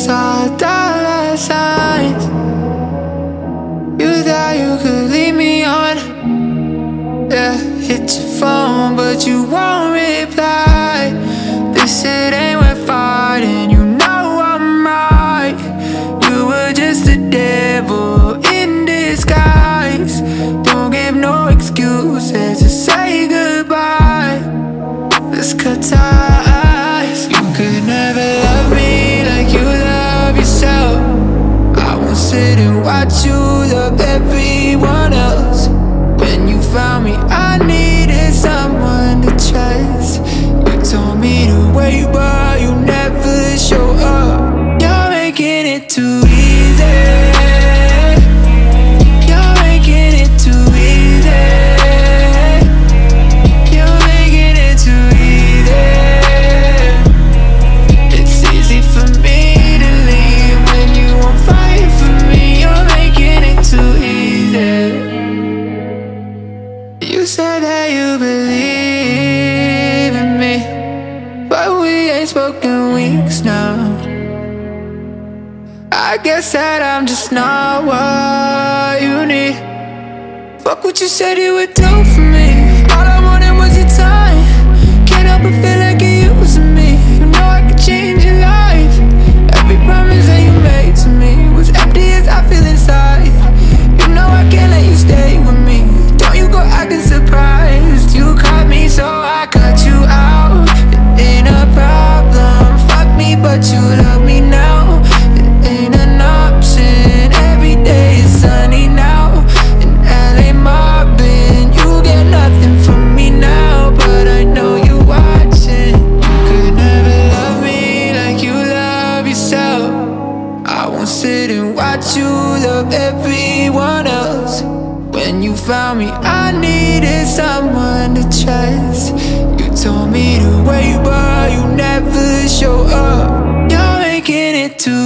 saw dollar signs. You thought you could leave me on. Yeah, hit your phone but you won't reply. This shit ain't worth fighting, you know I'm right. You were just the devil in disguise. Don't give no excuses to say goodbye. Let's cut ties. You could never love me like you love yourself. I won't sit and watch you love everyone else. When you found me, I needed someone to trust. You told me to wait, but you never show up. You're making it too easy. You're making it too easy. You're making it too easy. It's easy for me to leave when you won't fight for me. You're making it too easy. You said that you believe in me, but we ain't spoken weeks now. I guess that I'm just not what you need. Fuck what you said you would do for me. All I wanted was your time. Can't help but feel like you're using me. You know I could change your life. Every promise that you made to me was empty as I feel inside. You know I can't let you stay with me. Don't you go acting surprised. You caught me so I cut you out. It ain't a problem, fuck me but you love me now. It ain't an option, every day is sunny now. In LA mobbing, you get nothing from me now. But I know you're watching. You could never love me like you love yourself. I won't sit and watch you love everyone else. When you found me, I needed someone to trust. You told me to wait, but you never show up. You're making it too